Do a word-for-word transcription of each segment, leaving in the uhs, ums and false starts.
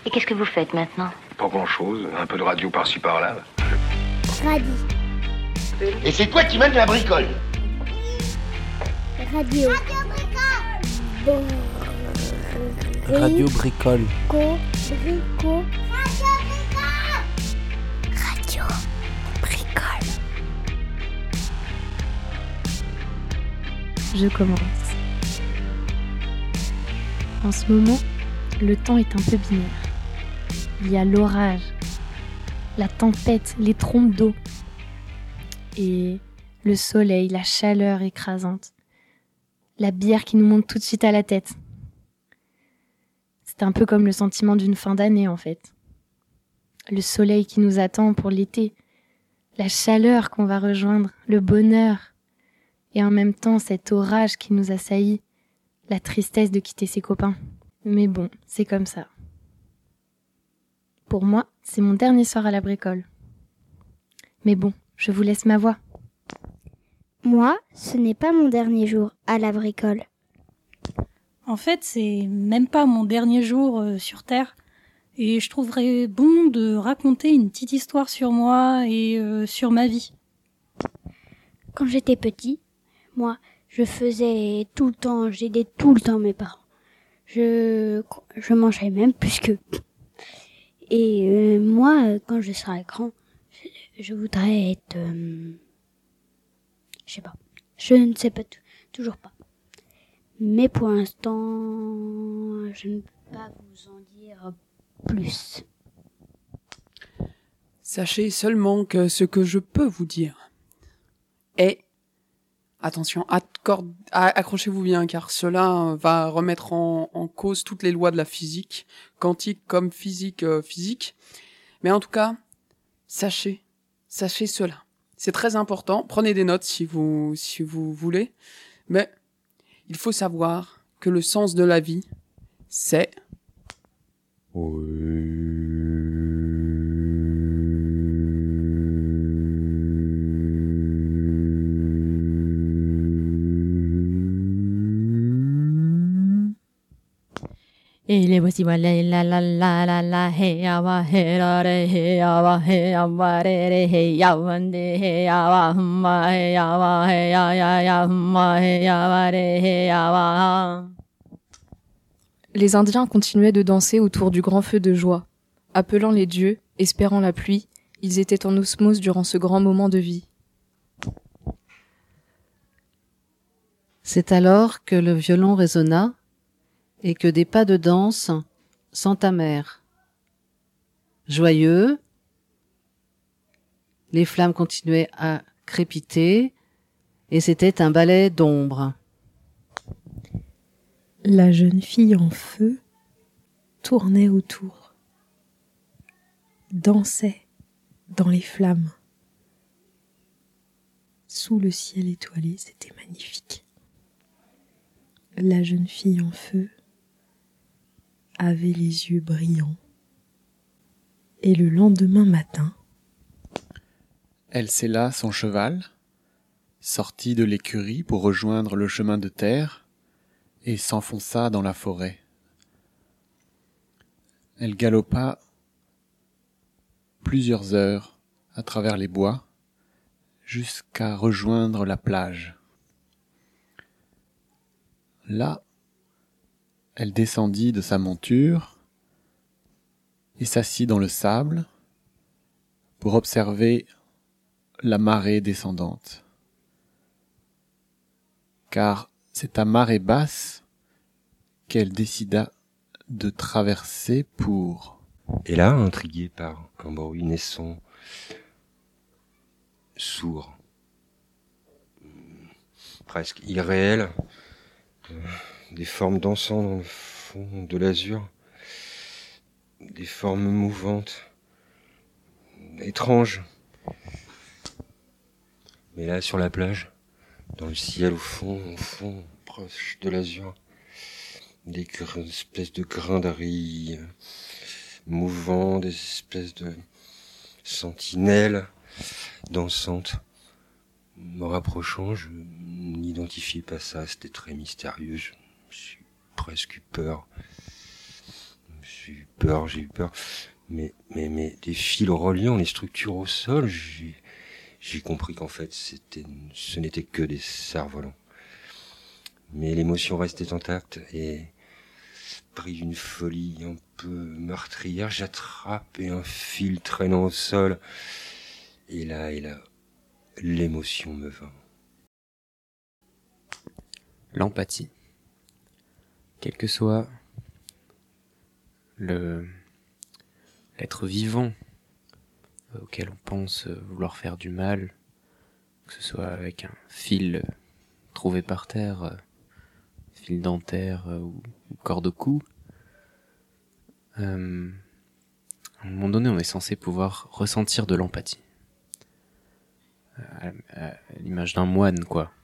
Et qu'est-ce que vous faites maintenant? Pas grand-chose, un peu de radio par-ci par-là. Radio. Et c'est toi qui mènes la bricole. Radio. Bon. Radio Bricole. Co. Brico. Radio Bricole. Je commence. En ce moment, le temps est un peu binaire. Il y a l'orage, la tempête, les trompes d'eau et le soleil, la chaleur écrasante, la bière qui nous monte tout de suite à la tête. C'est un peu comme le sentiment d'une fin d'année en fait. Le soleil qui nous attend pour l'été, la chaleur qu'on va rejoindre, le bonheur et en même temps cet orage qui nous assaillit, la tristesse de quitter ses copains. Mais bon, c'est comme ça. Pour moi, c'est mon dernier soir à la bricole. Mais bon, je vous laisse ma voix. Moi, ce n'est pas mon dernier jour à la bricole. En fait, c'est même pas mon dernier jour euh, sur Terre. Et je trouverais bon de raconter une petite histoire sur moi et euh, sur ma vie. Quand j'étais petit, moi, je faisais tout le temps, j'aidais tout le temps mes parents. Je, je mangeais même plus qu'eux. Et euh, moi, quand je serai grand, je, je voudrais être... Euh, je sais pas. Je ne sais pas, t- toujours pas. Mais pour l'instant, je ne peux pas vous en dire plus. Sachez seulement que ce que je peux vous dire est... Attention, accorde, accrochez-vous bien, car cela va remettre en, en cause toutes les lois de la physique, quantique comme physique euh, physique. Mais en tout cas, sachez, sachez cela. C'est très important. Prenez des notes si vous, si vous voulez. Mais il faut savoir que le sens de la vie, c'est... Et les voici la la la la la la hey awa hey ra re hey awa hey awa re re hey awande hey awa huma hey awa hey ya ya ya huma hey awa re hey awa. Les Indiens continuaient de danser autour du grand feu de joie. Appelant les dieux, espérant la pluie, ils étaient en osmose durant ce grand moment de vie. C'est alors que le violon résonna et que des pas de danse s'entamèrent. Joyeux, les flammes continuaient à crépiter et c'était un ballet d'ombre. La jeune fille en feu tournait autour, dansait dans les flammes. Sous le ciel étoilé, c'était magnifique. La jeune fille en feu avait les yeux brillants. Et le lendemain matin, elle sella son cheval, sortit de l'écurie pour rejoindre le chemin de terre et s'enfonça dans la forêt. Elle galopa plusieurs heures à travers les bois jusqu'à rejoindre la plage. Là, elle descendit de sa monture et s'assit dans le sable pour observer la marée descendante. Car c'est à marée basse qu'elle décida de traverser pour... Et là, intriguée par un bruit naissant, sourd, presque irréel, euh, des formes dansant dans le fond de l'azur, des formes mouvantes, étranges. Mais là, sur la plage, dans le ciel au fond, au fond, proche de l'azur, des gr- espèces de grains de riz mouvants, des espèces de sentinelles dansantes. Me rapprochant, je n'identifiais pas ça, c'était très mystérieux. Je me suis presque eu peur. Je me j'ai eu peur, j'ai eu peur. Mais, mais, mais des fils reliant les structures au sol, j'ai, j'ai compris qu'en fait, c'était, ce n'était que des cerfs-volants. Mais l'émotion restait intacte et, pris d'une folie un peu meurtrière, j'attrapais un fil traînant au sol. Et là, et là, l'émotion me vint. L'empathie. Quel que soit le l'être vivant auquel on pense vouloir faire du mal, que ce soit avec un fil trouvé par terre, fil dentaire ou, ou corde au cou, euh, à un moment donné, on est censé pouvoir ressentir de l'empathie. À, à, à l'image d'un moine, quoi.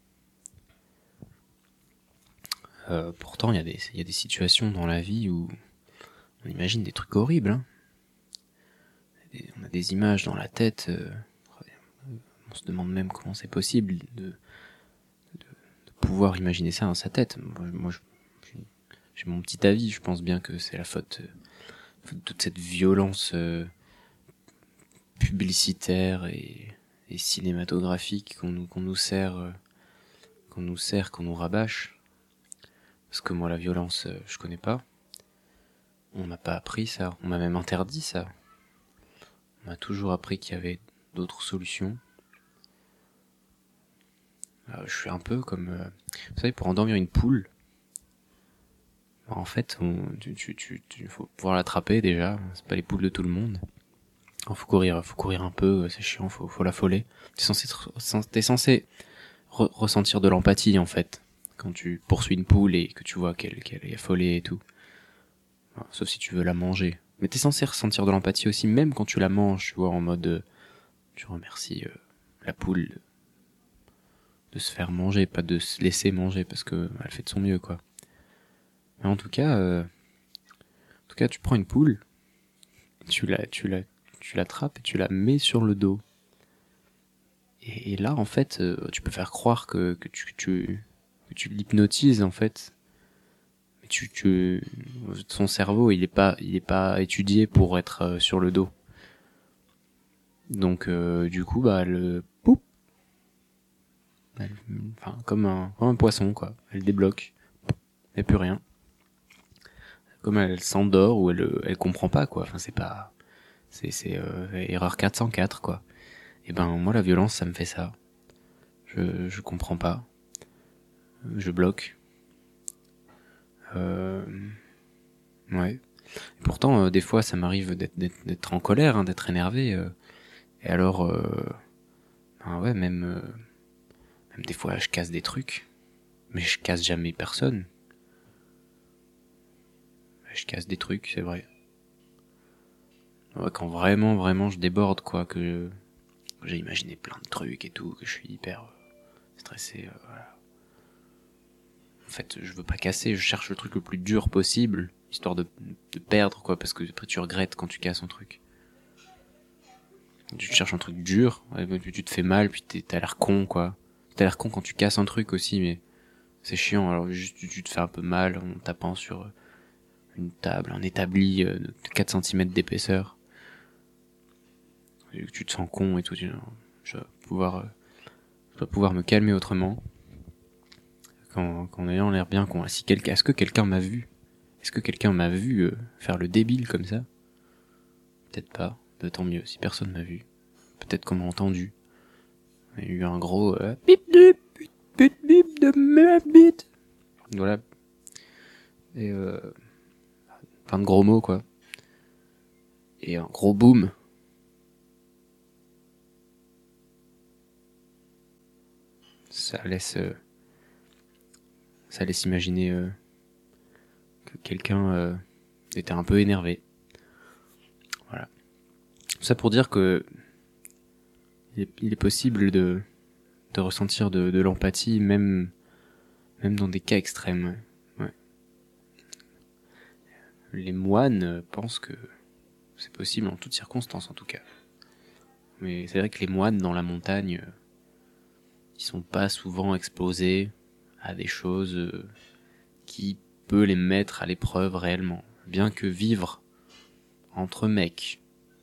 Euh, pourtant, il y a des, il y a des situations dans la vie où on imagine des trucs horribles, hein. Des, on a des images dans la tête, euh, on se demande même comment c'est possible de, de, de pouvoir imaginer ça dans sa tête. Moi, moi je, j'ai mon petit avis, je pense bien que c'est la faute, euh, faute de toute cette violence euh, publicitaire et, et cinématographique qu'on nous, qu'on nous sert, euh, qu'on nous sert, qu'on nous rabâche. Parce que moi, la violence, euh, je connais pas. On m'a pas appris ça. On m'a même interdit ça. On m'a toujours appris qu'il y avait d'autres solutions. Euh, je suis un peu comme... Euh, vous savez, pour endormir une poule, en fait, on, tu, tu, tu, tu, faut pouvoir l'attraper déjà. C'est pas les poules de tout le monde. Alors, faut courir, faut courir un peu, c'est chiant, faut, faut l'affoler. T'es censé, t'es censé re- ressentir de l'empathie, en fait. Quand tu poursuis une poule et que tu vois qu'elle, qu'elle est affolée et tout. Alors, sauf si tu veux la manger. Mais t'es censé ressentir de l'empathie aussi, même quand tu la manges, tu vois, en mode... Euh, tu remercies euh, la poule de, de se faire manger, pas de se laisser manger, parce que elle fait de son mieux, quoi. Mais en tout cas... Euh, en tout cas, tu prends une poule, tu la, tu la, tu l'attrapes et tu la mets sur le dos. Et, et là, en fait, euh, tu peux faire croire que, que tu... tu que tu l'hypnotises en fait, mais tu, tu, son cerveau il est pas, il est pas étudié pour être euh, sur le dos. Donc euh, du coup bah le poup, elle, enfin comme un, comme un poisson quoi, elle débloque, il y a plus rien. Comme elle, elle s'endort ou elle, elle comprend pas quoi. Enfin c'est pas, c'est c'est euh, erreur quatre cent quatre quoi. Et ben moi la violence ça me fait ça. Je je comprends pas. Je bloque. Euh... Ouais. Et pourtant, euh, des fois, ça m'arrive d'être, d'être, d'être en colère, hein, d'être énervé. Euh... Et alors, euh... ben ouais, même, euh... même des fois, je casse des trucs. Mais je casse jamais personne. Je casse des trucs, c'est vrai. Ouais, quand vraiment, vraiment, je déborde, quoi, que, que j'ai imaginé plein de trucs et tout, que je suis hyper stressé, euh, voilà. En fait, je veux pas casser, je cherche le truc le plus dur possible, histoire de, de perdre, quoi, parce que après tu regrettes quand tu casses un truc. Tu cherches un truc dur, tu te fais mal, puis t'as l'air con, quoi. T'as l'air con quand tu casses un truc aussi, mais c'est chiant, alors juste tu te fais un peu mal en tapant sur une table, un établi de quatre centimètres d'épaisseur. Tu te sens con et tout, je dois pouvoir, je dois pouvoir me calmer autrement. Qu'en, qu'en ayant l'air bien con. Si quelqu'un, est-ce que quelqu'un m'a vu? Est-ce que quelqu'un m'a vu euh, faire le débile comme ça? Peut-être pas, de tant mieux. Si personne m'a vu, peut-être qu'on m'a entendu. Il y a eu un gros euh, bip de bip bip bip de ma bite. Voilà. Et euh, plein de gros mots quoi. Et un gros boom. Ça laisse. Euh, Ça laisse imaginer euh, que quelqu'un euh, était un peu énervé. Voilà. Tout ça pour dire que il est, il est possible de, de ressentir de, de l'empathie même, même dans des cas extrêmes. Ouais. Les moines pensent que c'est possible en toutes circonstances en tout cas. Mais c'est vrai que les moines dans la montagne, ils sont pas souvent exposés à des choses qui peut les mettre à l'épreuve réellement. bien que vivre entre mecs,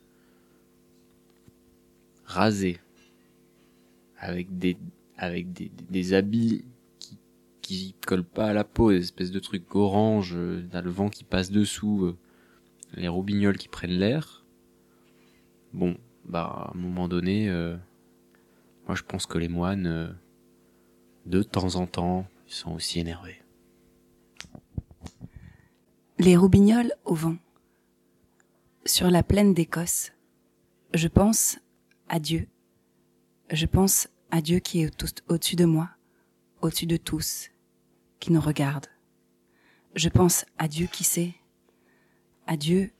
rasés, avec des, avec des, des habits qui, qui collent pas à la peau, des espèces de trucs orange, euh, t'as le vent qui passe dessous, euh, les roubignoles qui prennent l'air. Bon, bah, à un moment donné, euh, moi je pense que les moines, euh, de temps en temps, ils sont aussi énervés. Les roubignoles au vent. Sur la plaine d'Écosse, je pense à Dieu. Je pense à Dieu qui est au- au-dessus de moi, au-dessus de tous, qui nous regarde. Je pense à Dieu qui sait, à Dieu,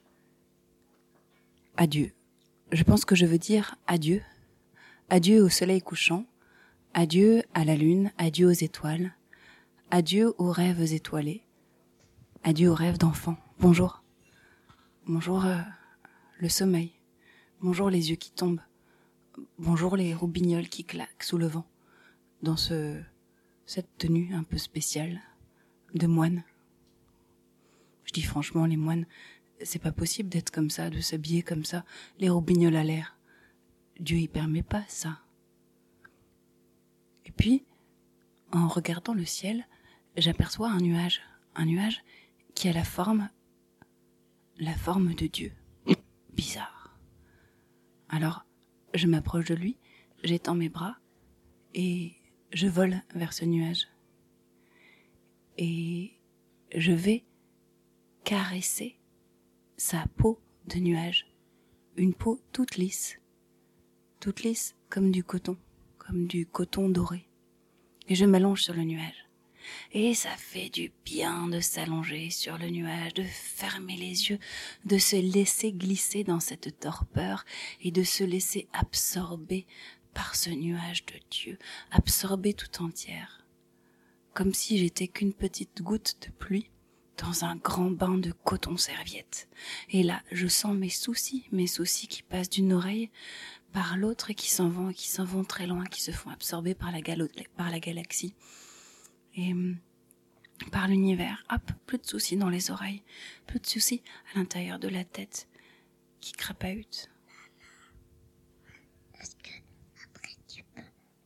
à Dieu. Je pense que je veux dire adieu, adieu au soleil couchant, adieu à la lune, adieu aux étoiles, adieu aux rêves étoilés, adieu aux rêves d'enfants. Bonjour. Bonjour euh, le sommeil. Bonjour les yeux qui tombent. Bonjour les roubignoles qui claquent sous le vent. Dans ce cette tenue un peu spéciale de moine. Je dis franchement, les moines, c'est pas possible d'être comme ça, de s'habiller comme ça, les roubignoles à l'air. Dieu y permet pas ça. Et puis, en regardant le ciel, j'aperçois un nuage, un nuage qui a la forme, la forme de Dieu. Bizarre. Alors, je m'approche de lui, j'étends mes bras et je vole vers ce nuage. Et je vais caresser sa peau de nuage, une peau toute lisse, toute lisse comme du coton, comme du coton doré. Et je m'allonge sur le nuage. Et ça fait du bien de s'allonger sur le nuage, de fermer les yeux, de se laisser glisser dans cette torpeur et de se laisser absorber par ce nuage de Dieu, absorber tout entière, comme si j'étais qu'une petite goutte de pluie dans un grand bain de coton-serviette. Et là, je sens mes soucis, mes soucis qui passent d'une oreille par l'autre et qui s'en vont, et qui s'en vont très loin, qui se font absorber par la, galo- par la galaxie. Et par l'univers, hop, plus de soucis dans les oreilles, plus de soucis à l'intérieur de la tête qui crapahute. Est-ce que après tu peux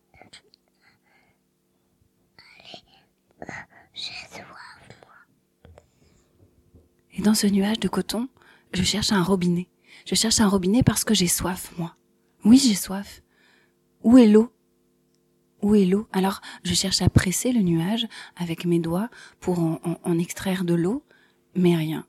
aller j'ai soif, moi. Et dans ce nuage de coton, je cherche un robinet. Je cherche un robinet parce que j'ai soif, moi. Oui, j'ai soif. Où est l'eau ? Où est l'eau ? Alors, je cherche à presser le nuage avec mes doigts pour en, en, en extraire de l'eau, mais rien.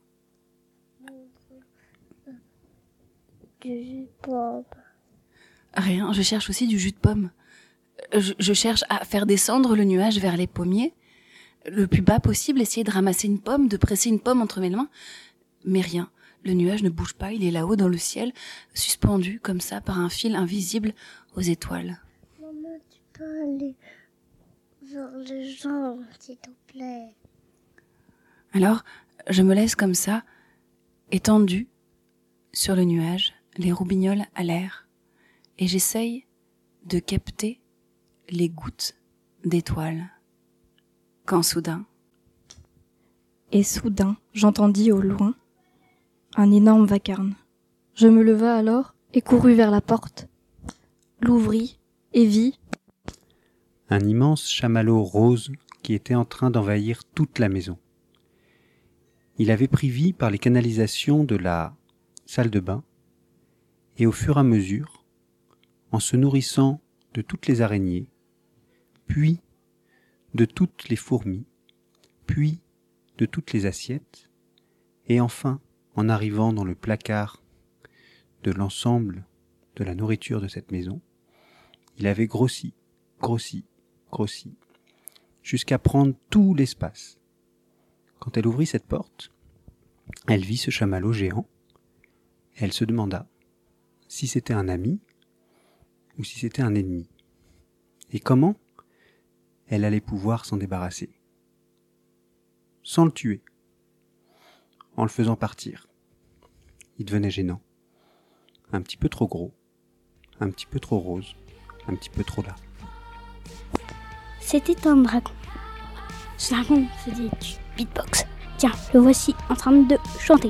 Du jus de pomme. Rien. Je cherche aussi du jus de pomme. Je, je cherche à faire descendre le nuage vers les pommiers, le plus bas possible, essayer de ramasser une pomme, de presser une pomme entre mes mains, mais rien. Le nuage ne bouge pas, il est là-haut dans le ciel, suspendu comme ça par un fil invisible aux étoiles. Maman, tu peux aller vers les gens, s'il te plaît. Alors, je me laisse comme ça, étendue sur le nuage, les roubignoles à l'air, et j'essaye de capter les gouttes d'étoiles. Quand soudain... Et soudain, j'entendis au loin un énorme vacarme. Je me leva alors et courus vers la porte, l'ouvris et vis un immense chamallow rose qui était en train d'envahir toute la maison. Il avait pris vie par les canalisations de la salle de bain, et au fur et à mesure, en se nourrissant de toutes les araignées, puis de toutes les fourmis, puis de toutes les assiettes, et enfin, en arrivant dans le placard de l'ensemble de la nourriture de cette maison, il avait grossi, grossi, grossi, jusqu'à prendre tout l'espace. Quand elle ouvrit cette porte, elle vit ce chamallow géant. Elle se demanda si c'était un ami ou si c'était un ennemi, et comment elle allait pouvoir s'en débarrasser, sans le tuer, en le faisant partir. Il devenait gênant, un petit peu trop gros, un petit peu trop rose, un petit peu trop là. C'était un dragon. Ce dragon faisait du beatbox. Tiens, le voici en train de chanter.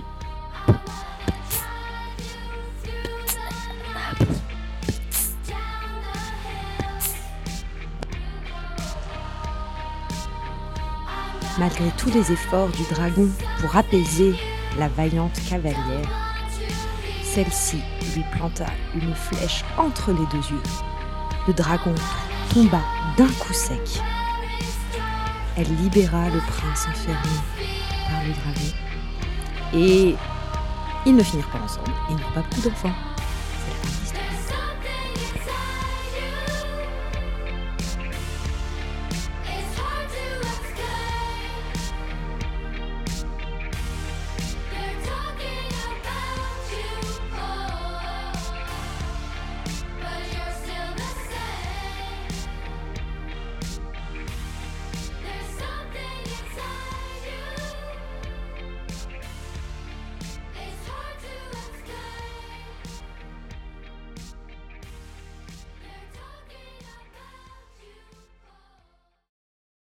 Malgré tous les efforts du dragon pour apaiser la vaillante cavalière, celle-ci lui planta une flèche entre les deux yeux. Le dragon tomba d'un coup sec. Elle libéra le prince enfermé par le dragon. Et ils ne finirent pas ensemble, ils n'ont pas beaucoup d'enfants. C'est la fin de l'histoire.